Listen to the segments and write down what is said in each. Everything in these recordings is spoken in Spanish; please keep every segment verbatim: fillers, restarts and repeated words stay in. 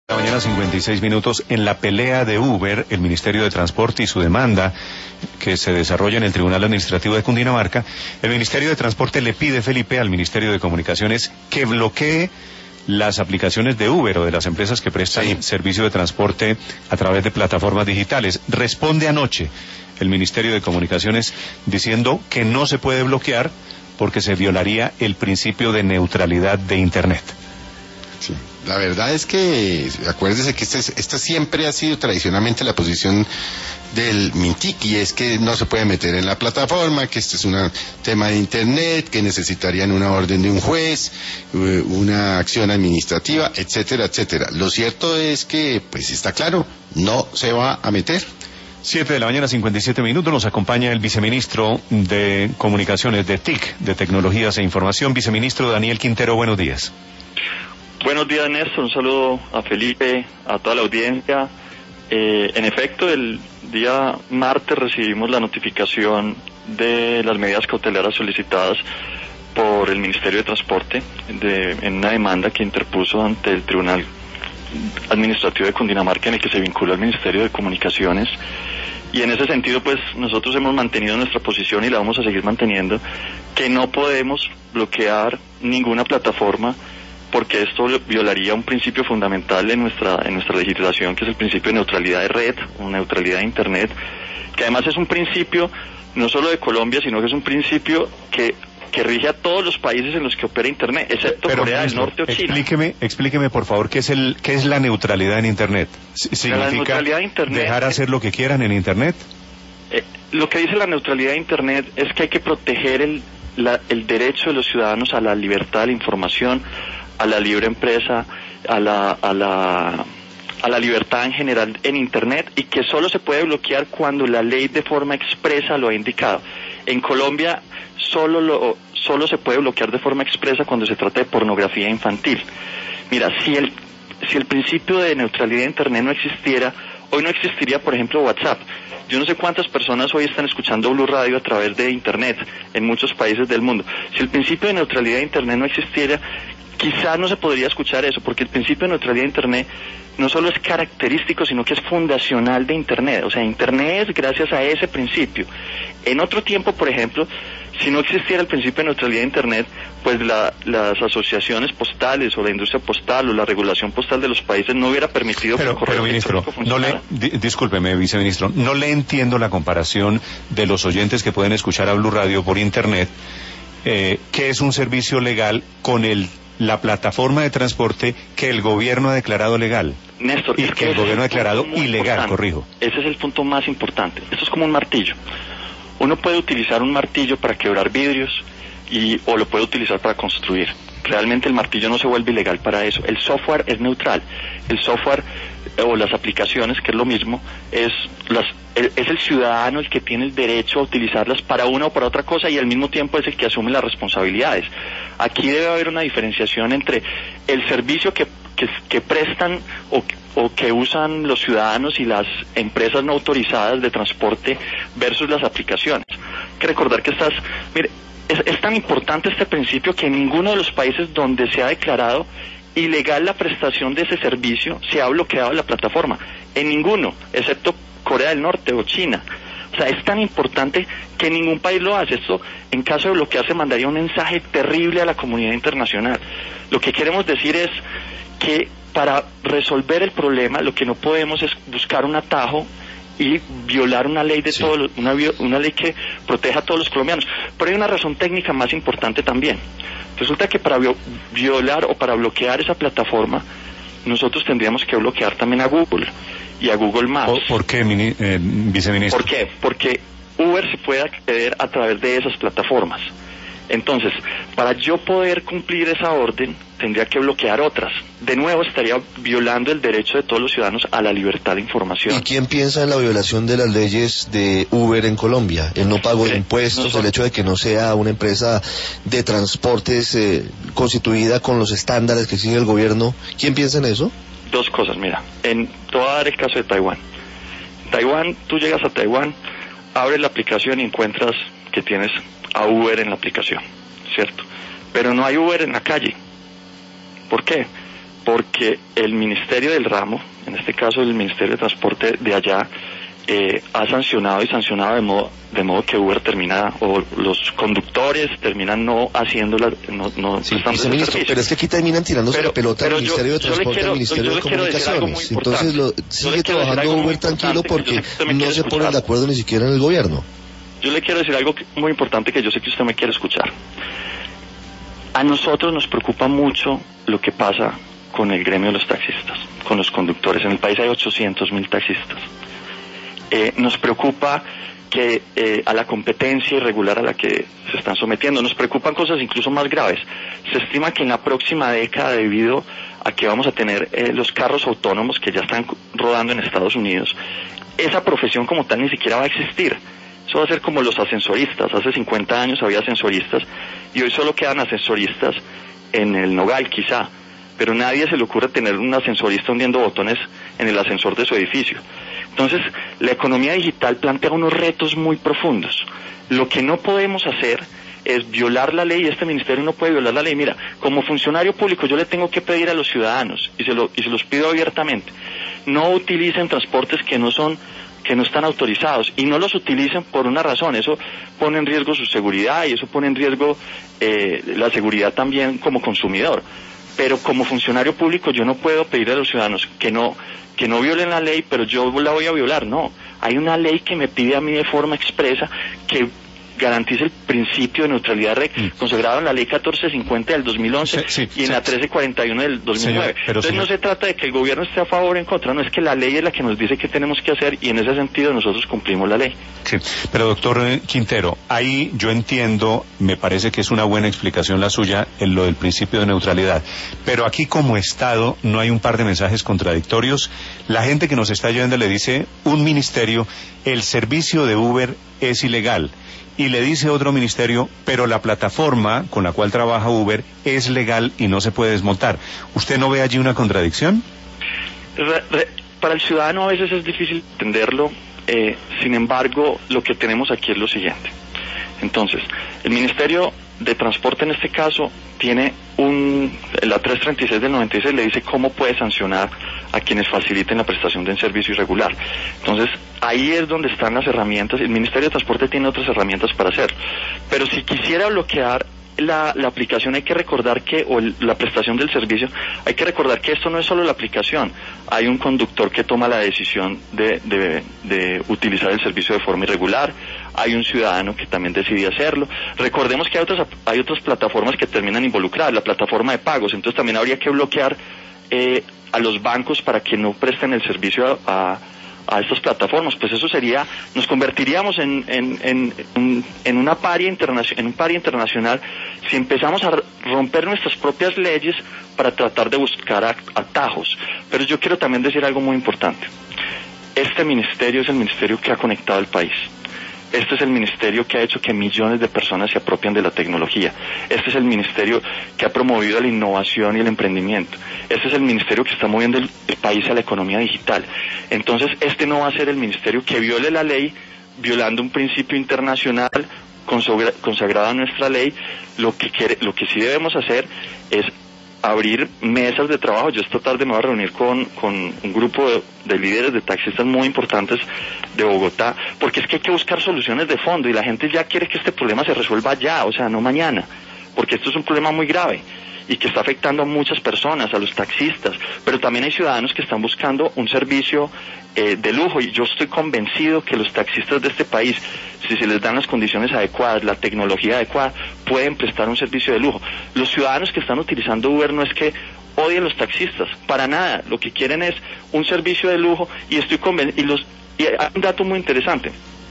La mañana cincuenta y seis minutos. En la pelea de Uber, el Ministerio de Transporte y su demanda que se desarrolla en el Tribunal Administrativo de Cundinamarca, el Ministerio de Transporte le pide, Felipe, al Ministerio de Comunicaciones que bloquee las aplicaciones de Uber o de las empresas que prestan sí. servicio de transporte a través de plataformas digitales. Responde anoche el Ministerio de Comunicaciones diciendo que no se puede bloquear porque se violaría el principio de neutralidad de Internet. Sí. La verdad es que, acuérdese que esta, esta siempre ha sido tradicionalmente la posición del MINTIC, y es que no se puede meter en la plataforma, que este es un tema de Internet, que necesitarían una orden de un juez, una acción administrativa, etcétera, etcétera. Lo cierto es que, pues está claro, no se va a meter. Siete de la mañana, cincuenta y siete minutos, nos acompaña el viceministro de Comunicaciones de T I C, de Tecnologías e Información, viceministro Daniel Quintero, buenos días. Buenos días, Néstor, un saludo a Felipe, a toda la audiencia. Eh, en efecto, el día martes recibimos la notificación de las medidas cautelares solicitadas por el Ministerio de Transporte de, en una demanda que interpuso ante el Tribunal Administrativo de Cundinamarca, en el que se vincula al Ministerio de Comunicaciones. Y en ese sentido, pues, nosotros hemos mantenido nuestra posición y la vamos a seguir manteniendo, que no podemos bloquear ninguna plataforma, porque esto violaría un principio fundamental en nuestra en nuestra legislación, que es el principio de neutralidad de red o neutralidad de Internet, que además es un principio no solo de Colombia, sino que es un principio que que rige a todos los países en los que opera Internet, excepto Pero, Corea ministro, del Norte o China. Explíqueme, explíqueme por favor, ¿qué es el qué es la neutralidad en Internet? ¿Significa la neutralidad de Internet dejar hacer lo que quieran en Internet? Eh, lo que dice la neutralidad de Internet es que hay que proteger el la, el derecho de los ciudadanos a la libertad de la información, a la libre empresa, a la, a la, a la libertad en general en Internet, y que solo se puede bloquear cuando la ley de forma expresa lo ha indicado. En Colombia solo, lo, solo se puede bloquear de forma expresa cuando se trata de pornografía infantil. Mira, si el, si el principio de neutralidad de Internet no existiera, hoy no existiría, por ejemplo, WhatsApp. Yo no sé cuántas personas hoy están escuchando Blue Radio a través de Internet en muchos países del mundo. Si el principio de neutralidad de Internet no existiera, quizás no se podría escuchar eso, porque el principio de neutralidad de Internet no solo es característico, sino que es fundacional de Internet. O sea, Internet es gracias a ese principio. En otro tiempo, por ejemplo, si no existiera el principio de neutralidad de Internet, pues la, las asociaciones postales o la industria postal o la regulación postal de los países no hubiera permitido pero, que el correo pero ministro, no le, di, discúlpeme, viceministro, no le entiendo la comparación de los oyentes que pueden escuchar a Blue Radio por Internet, eh, que es un servicio legal, con el la plataforma de transporte que el gobierno ha declarado legal. Néstor, y es que, que el gobierno ha declarado ilegal, importante. corrijo. Ese es el punto más importante. Esto es como un martillo. Uno puede utilizar un martillo para quebrar vidrios y o lo puede utilizar para construir. Realmente el martillo no se vuelve ilegal para eso. El software es neutral. El software o las aplicaciones, que es lo mismo, es las es el ciudadano el que tiene el derecho a utilizarlas para una o para otra cosa, y al mismo tiempo es el que asume las responsabilidades. Aquí debe haber una diferenciación entre el servicio que, que, que prestan o, o que usan los ciudadanos y las empresas no autorizadas de transporte versus las aplicaciones. Hay que recordar que estas... Mire, es, es tan importante este principio que en ninguno de los países donde se ha declarado ilegal la prestación de ese servicio se ha bloqueado la plataforma. En ninguno, excepto Corea del Norte o China. O sea, es tan importante que ningún país lo hace. Esto, en caso de bloquearse, mandaría un mensaje terrible a la comunidad internacional. Lo que queremos decir es que para resolver el problema, lo que no podemos es buscar un atajo y violar una ley de sí. todo, una, una ley que proteja a todos los colombianos. Pero hay una razón técnica más importante también. Resulta que para violar o para bloquear esa plataforma, nosotros tendríamos que bloquear también a Google y a Google Maps. ¿Por, por qué, mini, eh, viceministro? ¿Por qué? Porque Uber se puede acceder a través de esas plataformas. Entonces, para yo poder cumplir esa orden, tendría que bloquear otras. De nuevo, estaría violando el derecho de todos los ciudadanos a la libertad de información. ¿Y quién piensa en la violación de las leyes de Uber en Colombia? El no pago de impuestos, nosotros... el hecho de que no sea una empresa de transportes eh, constituida con los estándares que exige el gobierno. ¿Quién piensa en eso? Dos cosas, mira. En, te voy a dar el caso de Taiwán. Taiwán, tú llegas a Taiwán, abres la aplicación y encuentras que tienes a Uber en la aplicación, ¿cierto? Pero no hay Uber en la calle. ¿Por qué? porque el Ministerio del Ramo, en este caso el Ministerio de Transporte de allá, eh, ha sancionado y sancionado de modo de modo que Uber termina, o los conductores terminan no haciendo la, no, no sí, viceministro, pero es que aquí terminan tirándose pero, la pelota al Ministerio yo, de Transporte, al Ministerio de Comunicaciones. Entonces lo, sigue trabajando Uber tranquilo porque no se ponen de acuerdo ni siquiera en el gobierno. Yo le quiero decir algo muy importante que yo sé que usted me quiere escuchar. A nosotros nos preocupa mucho lo que pasa con el gremio de los taxistas, con los conductores. En el país hay ochocientos mil taxistas. Eh, nos preocupa que eh, a la competencia irregular a la que se están sometiendo. Nos preocupan cosas incluso más graves. Se estima que en la próxima década, debido a que vamos a tener eh, los carros autónomos que ya están rodando en Estados Unidos, esa profesión como tal ni siquiera va a existir. Eso va a ser como los ascensoristas. Hace cincuenta años había ascensoristas y hoy solo quedan ascensoristas en el Nogal quizá, pero nadie se le ocurre tener un ascensorista hundiendo botones en el ascensor de su edificio. Entonces, la economía digital plantea unos retos muy profundos. Lo que no podemos hacer es violar la ley, y este ministerio no puede violar la ley. Mira, como funcionario público yo le tengo que pedir a los ciudadanos, y se, lo, y se los pido abiertamente, no utilicen transportes que no son, que no están autorizados, y no los utilicen por una razón. Eso pone en riesgo su seguridad, y eso pone en riesgo eh, la seguridad también como consumidor. Pero como funcionario público yo no puedo pedir a los ciudadanos que no que no violen la ley, pero yo la voy a violar. No, hay una ley que me pide a mí de forma expresa que garantice el principio de neutralidad mm. consagrado en la ley catorce cincuenta del dos mil once sí, sí, y en sí, la trece cuarenta y uno del dos mil nueve. Señor, Entonces señor... no se trata de que el gobierno esté a favor o en contra, no, es que la ley es la que nos dice qué tenemos que hacer, y en ese sentido nosotros cumplimos la ley. Sí, pero doctor Quintero, ahí yo entiendo, me parece que es una buena explicación la suya en lo del principio de neutralidad, pero aquí como Estado no hay un par de mensajes contradictorios. La gente que nos está oyendo le dice un ministerio, el servicio de Uber es ilegal. Y le dice otro ministerio, pero la plataforma con la cual trabaja Uber es legal y no se puede desmontar. ¿Usted no ve allí una contradicción? Re, re, para el ciudadano a veces es difícil entenderlo, eh, sin embargo, lo que tenemos aquí es lo siguiente. Entonces, el Ministerio de Transporte en este caso tiene un, la trescientos treinta y seis del noventa y seis le dice cómo puede sancionar a quienes faciliten la prestación de un servicio irregular. Entonces, ahí es donde están las herramientas. El Ministerio de Transporte tiene otras herramientas para hacerlo. Pero si quisiera bloquear la, la aplicación, hay que recordar que, o el, la prestación del servicio, hay que recordar que esto no es solo la aplicación. Hay un conductor que toma la decisión de, de, de utilizar el servicio de forma irregular. Hay un ciudadano que también decide hacerlo. Recordemos que hay otras, hay otras plataformas que terminan involucradas, la plataforma de pagos. Entonces también habría que bloquear eh, a los bancos para que no presten el servicio a, a a estas plataformas. Pues eso sería, nos convertiríamos en en en, en, en una paria internacional, en un paria internacional si empezamos a romper nuestras propias leyes para tratar de buscar atajos. Pero yo quiero también decir algo muy importante. Este ministerio es el ministerio que ha conectado el país. Este es el ministerio que ha hecho que millones de personas se apropien de la tecnología. Este es el ministerio que ha promovido la innovación y el emprendimiento. Este es el ministerio que está moviendo el, el país a la economía digital. Entonces, este no va a ser el ministerio que viole la ley, violando un principio internacional consagra, consagrado a nuestra ley. Lo que quiere, lo que sí debemos hacer es abrir mesas de trabajo. Yo esta tarde me voy a reunir con, con un grupo de, de líderes de taxistas muy importantes de Bogotá, porque es que hay que buscar soluciones de fondo, y la gente ya quiere que este problema se resuelva ya, o sea, no mañana, porque esto es un problema muy grave y que está afectando a muchas personas, a los taxistas, pero también hay ciudadanos que están buscando un servicio eh, de lujo, y yo estoy convencido que los taxistas de este país, si se les dan las condiciones adecuadas, la tecnología adecuada, pueden prestar un servicio de lujo. Los ciudadanos que están utilizando Uber no es que odien los taxistas, para nada, lo que quieren es un servicio de lujo, y estoy convencido, y los y hay un dato muy interesante.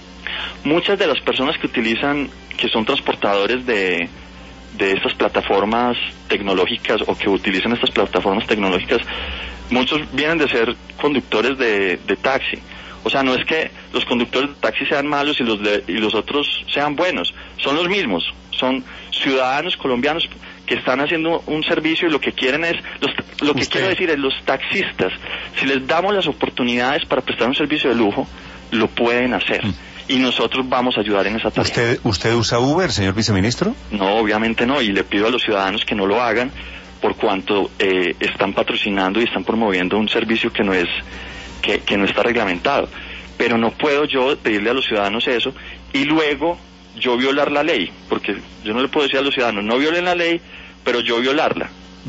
Muchas de las personas que utilizan, que son transportadores de de estas plataformas tecnológicas, o que utilizan estas plataformas tecnológicas, muchos vienen de ser conductores de, de taxi. O sea, no es que los conductores de taxi sean malos y los de, y los otros sean buenos, son los mismos, son ciudadanos colombianos que están haciendo un servicio, y lo que quieren es, los, lo que quiero decir es, los taxistas, si les damos las oportunidades para prestar un servicio de lujo, lo pueden hacer. Mm. Y nosotros vamos a ayudar en esa tarea. ¿Usted, usted usa Uber, señor viceministro? No, obviamente no, y le pido a los ciudadanos que no lo hagan, por cuanto eh, están patrocinando y están promoviendo un servicio que no es que, que no está reglamentado. Pero no puedo yo pedirle a los ciudadanos eso y luego yo violar la ley, porque yo no le puedo decir a los ciudadanos no violen la ley, pero yo violarla.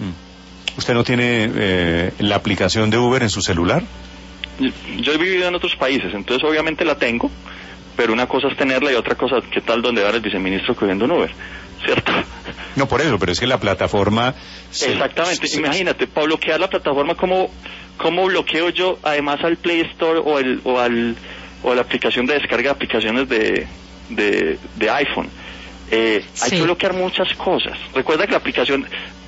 Mm. ¿Usted no tiene eh, la aplicación de Uber en su celular? Yo, yo he vivido en otros países, entonces obviamente la tengo, pero una cosa es tenerla y otra cosa, ¿qué tal donde va el viceministro que vende un Uber? ¿Cierto? No por eso, pero es que la plataforma... Se, Exactamente, se, imagínate, para bloquear la plataforma, ¿cómo, cómo bloqueo yo además al Play Store o, el, o, al, o a la aplicación de descarga de aplicaciones de, de, de iPhone? Eh, sí. Hay que bloquear muchas cosas. Recuerda que la aplicación,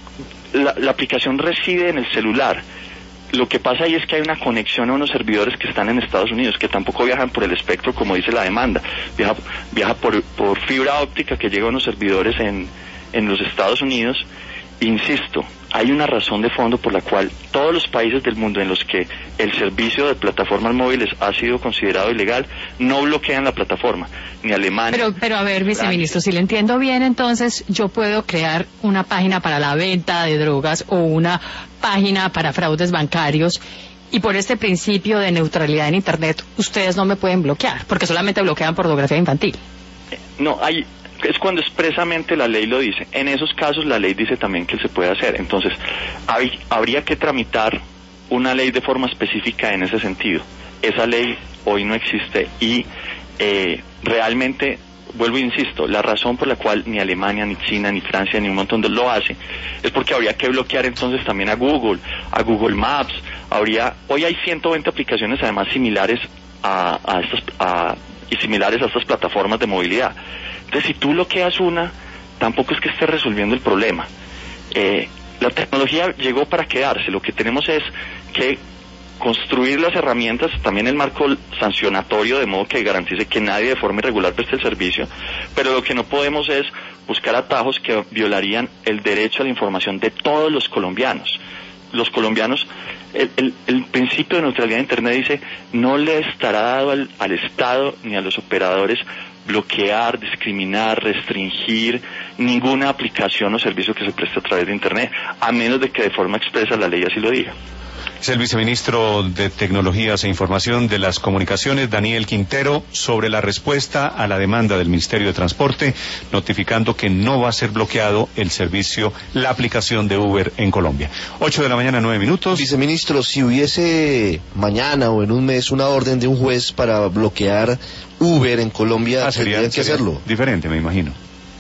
la, la aplicación reside en el celular. Lo que pasa ahí es que hay una conexión a unos servidores que están en Estados Unidos, que tampoco viajan por el espectro como dice la demanda, viaja, viaja por, por fibra óptica que llega a unos servidores en, en los Estados Unidos. Insisto, hay una razón de fondo por la cual todos los países del mundo en los que el servicio de plataformas móviles ha sido considerado ilegal no bloquean la plataforma, ni Alemania. Pero, pero a ver, viceministro, si le entiendo bien, entonces yo puedo crear una página para la venta de drogas o una página para fraudes bancarios y por este principio de neutralidad en Internet ustedes no me pueden bloquear, porque solamente bloquean pornografía infantil. No, hay... es cuando expresamente la ley lo dice. En esos casos la ley dice también que se puede hacer. Entonces, hay, habría que tramitar una ley de forma específica en ese sentido. Esa ley hoy no existe y eh, realmente, vuelvo e insisto, la razón por la cual ni Alemania, ni China, ni Francia, ni un montón de lo hace, es porque habría que bloquear entonces también a Google, a Google Maps. Habría, hoy hay ciento veinte aplicaciones además similares a, a estas, a, y similares a estas plataformas de movilidad. Entonces, si tú bloqueas una, tampoco es que estés resolviendo el problema. Eh, la tecnología llegó para quedarse. Lo que tenemos es que construir las herramientas, también el marco sancionatorio, de modo que garantice que nadie de forma irregular preste el servicio, pero lo que no podemos es buscar atajos que violarían el derecho a la información de todos los colombianos. Los colombianos, el, el, el principio de neutralidad de Internet dice, no le estará dado al, al Estado ni a los operadores bloquear, discriminar, restringir ninguna aplicación o servicio que se preste a través de Internet, a menos de que de forma expresa la ley así lo diga. Es el viceministro de Tecnologías e Información de las Comunicaciones, Daniel Quintero, sobre la respuesta a la demanda del Ministerio de Transporte, notificando que no va a ser bloqueado el servicio, la aplicación de Uber en Colombia. Ocho de la mañana, nueve minutos. Viceministro, si hubiese mañana o en un mes una orden de un juez para bloquear Uber en Colombia, ah, sería, tendrían que sería hacerlo. Diferente, me imagino.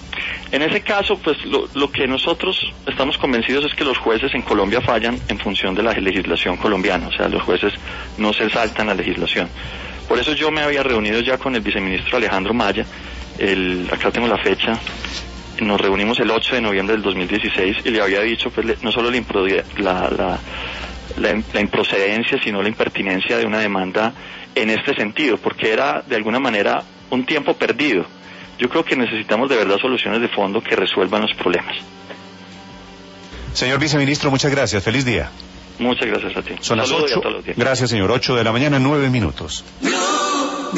En ese caso, pues lo, lo que nosotros estamos convencidos es que los jueces en Colombia fallan en función de la legislación colombiana, o sea, los jueces no se saltan la legislación. Por eso yo me había reunido ya con el viceministro Alejandro Maya, el, acá tengo la fecha, nos reunimos el ocho de noviembre del dos mil dieciséis y le había dicho pues no solo la, la, la, la, la improcedencia, sino la impertinencia de una demanda en este sentido, porque era de alguna manera un tiempo perdido. Yo creo que necesitamos de verdad soluciones de fondo que resuelvan los problemas. Señor viceministro, muchas gracias. Feliz día. Muchas gracias a ti. Son las ocho. Gracias, señor. Ocho de la mañana, nueve minutos.